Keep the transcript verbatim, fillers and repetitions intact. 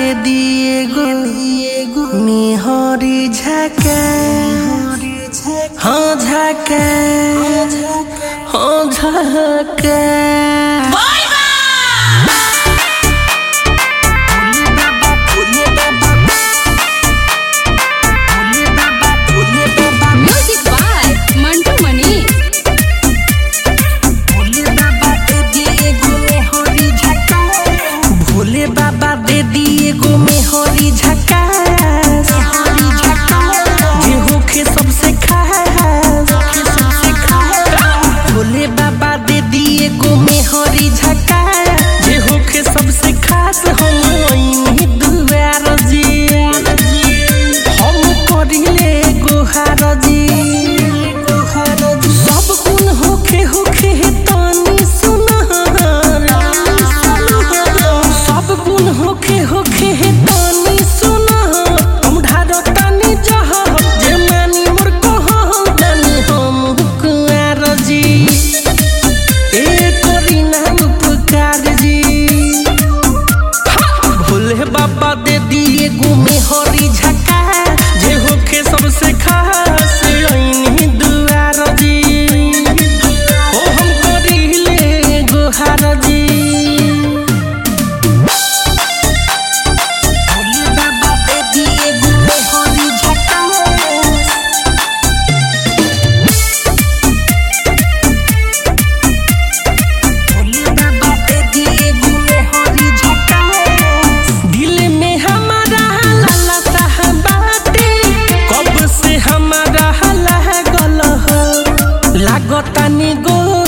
दे दिए गो मेहरी झका हाँ झका हाँ झका बाबा दे दिए गो मेहरी झकास जे होखे सबसे खास भोले बाबा दे दिए गो मेहरी झकास जे होखे सबसे खास हम ओइनी दुआर जी हम करिले गोहार जी सब गुण होखे होखे तनी सुनहर गुण होखे होखे तनी सुना हम ढारो तनी जह जे मानी मोर कह जानी हम कुआर जी ए करी ना उपकार जी भोले बाबा दे दिए गो मेहरी झका जे होखे सबसे खास ओइनी दुआर जी ओ हम करिले गोहार जी लागतानी गो